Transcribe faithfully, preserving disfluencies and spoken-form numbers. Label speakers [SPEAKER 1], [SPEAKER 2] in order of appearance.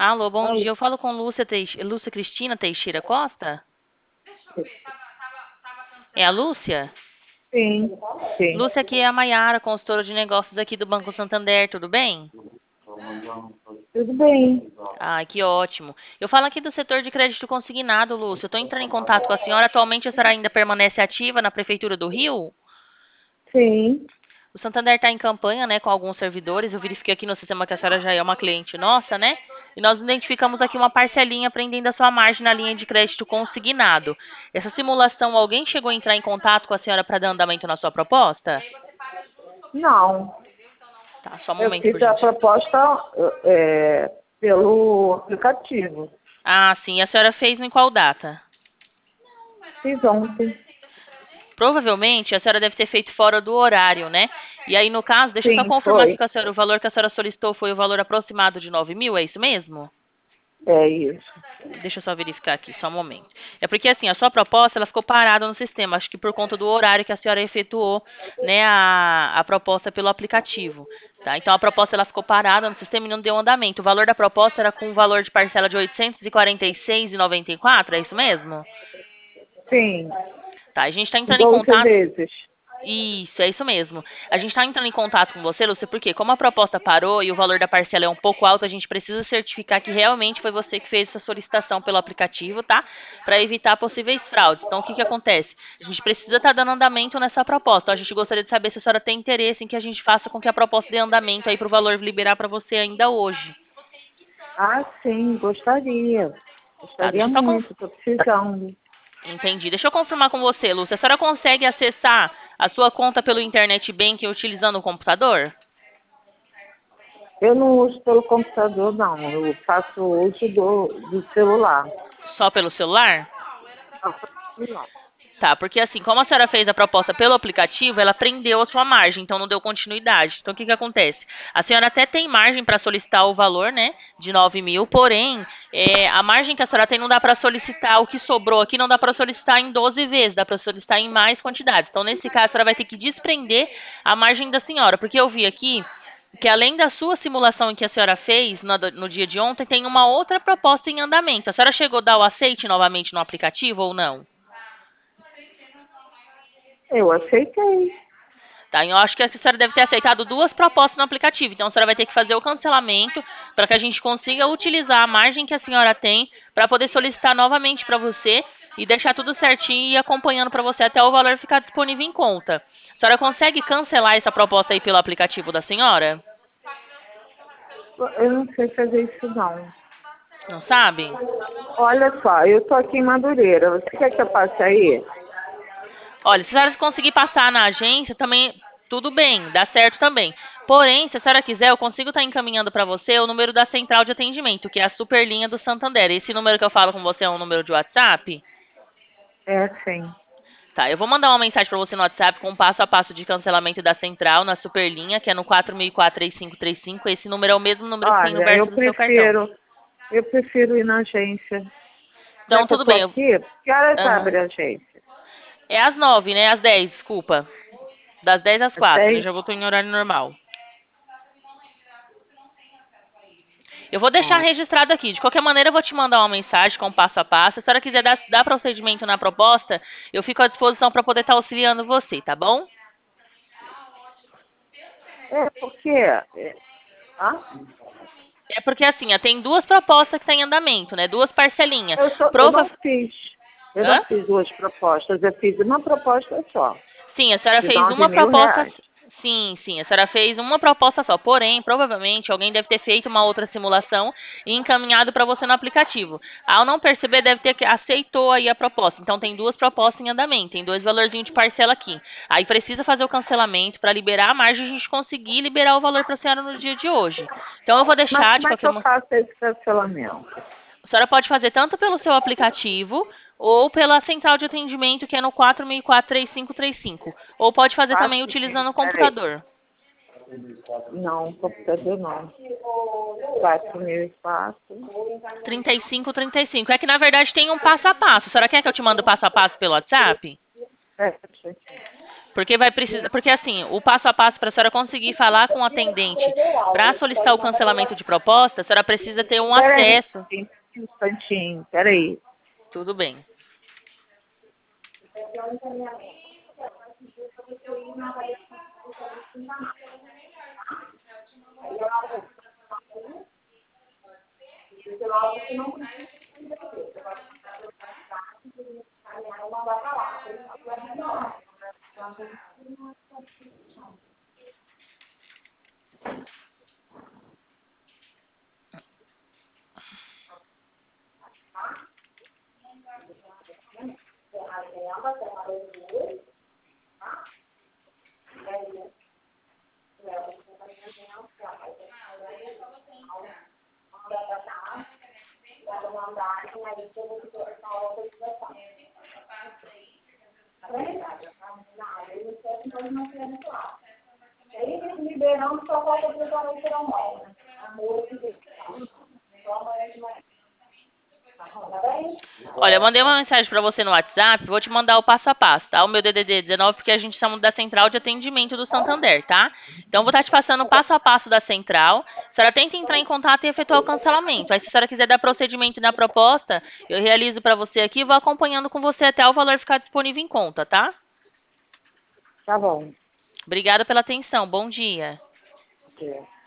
[SPEAKER 1] Alô, bom
[SPEAKER 2] Alô?
[SPEAKER 1] dia. Eu falo com Lúcia, Teix... Lúcia Cristina Teixeira Costa? É a Lúcia?
[SPEAKER 2] Sim, sim.
[SPEAKER 1] Lúcia, aqui é a Maiara, consultora de negócios aqui do Banco Santander, tudo bem?
[SPEAKER 2] Tudo bem.
[SPEAKER 1] Ai, que ótimo. Eu falo aqui do setor de crédito consignado, Lúcia. Eu estou entrando em contato com a senhora. Atualmente a senhora ainda permanece ativa na Prefeitura do Rio?
[SPEAKER 2] Sim.
[SPEAKER 1] O Santander está em campanha, né, com alguns servidores. Eu verifiquei aqui no sistema que a senhora já é uma cliente nossa, né? E nós identificamos aqui uma parcelinha prendendo a sua margem na linha de crédito consignado. Essa simulação, alguém chegou a entrar em contato com a senhora para dar andamento na sua proposta?
[SPEAKER 2] Não.
[SPEAKER 1] Tá, só um
[SPEAKER 2] Eu
[SPEAKER 1] momento, por
[SPEAKER 2] fiz a
[SPEAKER 1] gente.
[SPEAKER 2] proposta é, pelo aplicativo.
[SPEAKER 1] Ah, sim. E a senhora fez em qual data?
[SPEAKER 2] Fiz ontem.
[SPEAKER 1] Provavelmente a senhora deve ter feito fora do horário, né? E aí, no caso, deixa eu só
[SPEAKER 2] Sim,
[SPEAKER 1] confirmar aqui
[SPEAKER 2] foi.
[SPEAKER 1] com a senhora. O valor que a senhora solicitou foi o valor aproximado de nove mil, é isso mesmo?
[SPEAKER 2] É isso.
[SPEAKER 1] Deixa eu só verificar aqui, só um momento. É porque assim, a sua proposta ela ficou parada no sistema, acho que por conta do horário que a senhora efetuou, né, a, a proposta pelo aplicativo, tá? Então a proposta ela ficou parada no sistema e não deu andamento. O valor da proposta era com um valor de parcela de oitocentos e quarenta e seis reais e noventa e quatro, é isso mesmo?
[SPEAKER 2] Sim.
[SPEAKER 1] Tá, a gente está entrando em
[SPEAKER 2] Doze
[SPEAKER 1] contato.
[SPEAKER 2] vezes.
[SPEAKER 1] Isso, é isso mesmo. A gente está entrando em contato com você, Lúcia, porque como a proposta parou e o valor da parcela é um pouco alto, a gente precisa certificar que realmente foi você que fez essa solicitação pelo aplicativo, tá? Para evitar possíveis fraudes. Então, o que que acontece? A gente precisa estar dando andamento nessa proposta. Então, a gente gostaria de saber se a senhora tem interesse em que a gente faça com que a proposta dê andamento aí para o valor liberar para você ainda hoje.
[SPEAKER 2] Ah, sim, gostaria.
[SPEAKER 1] Tá? Deixa
[SPEAKER 2] Gostaria
[SPEAKER 1] eu só conf...
[SPEAKER 2] muito, estou precisando.
[SPEAKER 1] Entendi. Deixa eu confirmar com você, Lúcia. A senhora consegue acessar a sua conta pelo Internet Banking utilizando o computador?
[SPEAKER 2] Eu não uso pelo computador, não. Eu faço uso do, do celular.
[SPEAKER 1] Só pelo celular?
[SPEAKER 2] Não.
[SPEAKER 1] Tá, porque assim, como a senhora fez a proposta pelo aplicativo, ela prendeu a sua margem, então não deu continuidade. Então, o que que acontece? A senhora até tem margem para solicitar o valor, né, de nove mil, porém, é, a margem que a senhora tem não dá para solicitar, o que sobrou aqui não dá para solicitar em doze vezes, dá para solicitar em mais quantidades. Então, nesse caso, a senhora vai ter que desprender a margem da senhora, porque eu vi aqui que além da sua simulação que a senhora fez no, no dia de ontem, tem uma outra proposta em andamento. A senhora chegou a dar o aceite novamente no aplicativo ou não?
[SPEAKER 2] Eu aceitei.
[SPEAKER 1] Tá? Eu acho que a senhora deve ter aceitado duas propostas no aplicativo. Então, a senhora vai ter que fazer o cancelamento para que a gente consiga utilizar a margem que a senhora tem para poder solicitar novamente para você e deixar tudo certinho e ir acompanhando para você até o valor ficar disponível em conta. A senhora consegue cancelar essa proposta aí pelo aplicativo da senhora?
[SPEAKER 2] Eu não sei fazer isso, não.
[SPEAKER 1] Não sabe?
[SPEAKER 2] Olha só, eu tô aqui em Madureira. Você quer que eu passe aí?
[SPEAKER 1] Olha, se a senhora conseguir passar na agência, também tudo bem, dá certo também. Porém, se a senhora quiser, eu consigo estar encaminhando para você o número da central de atendimento, que é a Superlinha do Santander. Esse número que eu falo com você é um número de WhatsApp?
[SPEAKER 2] É, sim.
[SPEAKER 1] Tá, eu vou mandar uma mensagem para você no WhatsApp com o passo a passo de cancelamento da central na Superlinha, que é no quatro mil e quatro, três cinco três cinco. Esse número é o mesmo número que tem no
[SPEAKER 2] Olha, eu
[SPEAKER 1] verso do seu cartão.
[SPEAKER 2] prefiro, eu prefiro ir na agência. Já
[SPEAKER 1] Então,
[SPEAKER 2] que eu
[SPEAKER 1] tudo
[SPEAKER 2] tô
[SPEAKER 1] bem. eu-
[SPEAKER 2] aqui, que horas
[SPEAKER 1] Aham.
[SPEAKER 2] abre a agência?
[SPEAKER 1] É às nove, né? Às dez, desculpa. Das dez às
[SPEAKER 2] Às
[SPEAKER 1] quatro. Eu
[SPEAKER 2] dez?
[SPEAKER 1] já voltou em horário normal. Eu vou deixar
[SPEAKER 2] Ó,
[SPEAKER 1] registrado aqui. De qualquer maneira, eu vou te mandar uma mensagem com passo a passo. Se a senhora quiser dar, dar procedimento na proposta, eu fico à disposição para poder estar auxiliando você, tá bom?
[SPEAKER 2] é porque, é, ah,
[SPEAKER 1] É porque assim, ó, tem duas propostas que estão em andamento, né? Duas parcelinhas.
[SPEAKER 2] eu, só, eu
[SPEAKER 1] Prova...
[SPEAKER 2] não fiz, eu não
[SPEAKER 1] Hã?
[SPEAKER 2] fiz duas propostas, eu fiz uma proposta só,
[SPEAKER 1] Sim, a senhora
[SPEAKER 2] de
[SPEAKER 1] fez
[SPEAKER 2] nove
[SPEAKER 1] uma
[SPEAKER 2] mil
[SPEAKER 1] proposta.
[SPEAKER 2] reais.
[SPEAKER 1] Sim, sim, a senhora fez uma proposta só. Porém, provavelmente alguém deve ter feito uma outra simulação e encaminhado para você no aplicativo. Ao não perceber, deve ter que aceitou aí a proposta. Então tem duas propostas em andamento, tem dois valorzinhos de parcela aqui. Aí precisa fazer o cancelamento para liberar a margem e a gente conseguir liberar o valor para a senhora no dia de hoje. Então eu vou
[SPEAKER 2] Mas
[SPEAKER 1] deixar de
[SPEAKER 2] como é que
[SPEAKER 1] qualquer
[SPEAKER 2] eu
[SPEAKER 1] maneira.
[SPEAKER 2] faço esse cancelamento?
[SPEAKER 1] A senhora pode fazer tanto pelo seu aplicativo ou pela central de atendimento que é no quatro mil e quatro, três cinco três cinco. Ou pode fazer também
[SPEAKER 2] Quatro,
[SPEAKER 1] utilizando o
[SPEAKER 2] peraí,
[SPEAKER 1] computador.
[SPEAKER 2] não, computador não, quatro mil e quatro.
[SPEAKER 1] trinta e cinco, trinta e cinco. É que na verdade tem um passo a passo. A senhora quer que eu te mande o passo a passo pelo WhatsApp?
[SPEAKER 2] É,
[SPEAKER 1] Porque vai precisar, porque assim, o passo a passo para a senhora conseguir falar com o atendente para solicitar o cancelamento de proposta, a senhora precisa ter um
[SPEAKER 2] Peraí,
[SPEAKER 1] acesso.
[SPEAKER 2] um instantinho, peraí.
[SPEAKER 1] Tudo bem. Olha, eu mandei uma mensagem para você no WhatsApp, vou te mandar o passo a passo, tá? O meu D D D dezenove, porque a gente chama da Central de Atendimento do Santander, tá? Então, vou estar te passando o passo a passo da Central. A senhora tenta entrar em contato e efetuar o cancelamento. Aí, se a senhora quiser dar procedimento na proposta, eu realizo para você aqui e vou acompanhando com você até o valor ficar disponível em conta, tá?
[SPEAKER 2] Tá bom.
[SPEAKER 1] Obrigada pela atenção. Bom dia.
[SPEAKER 2] Ok.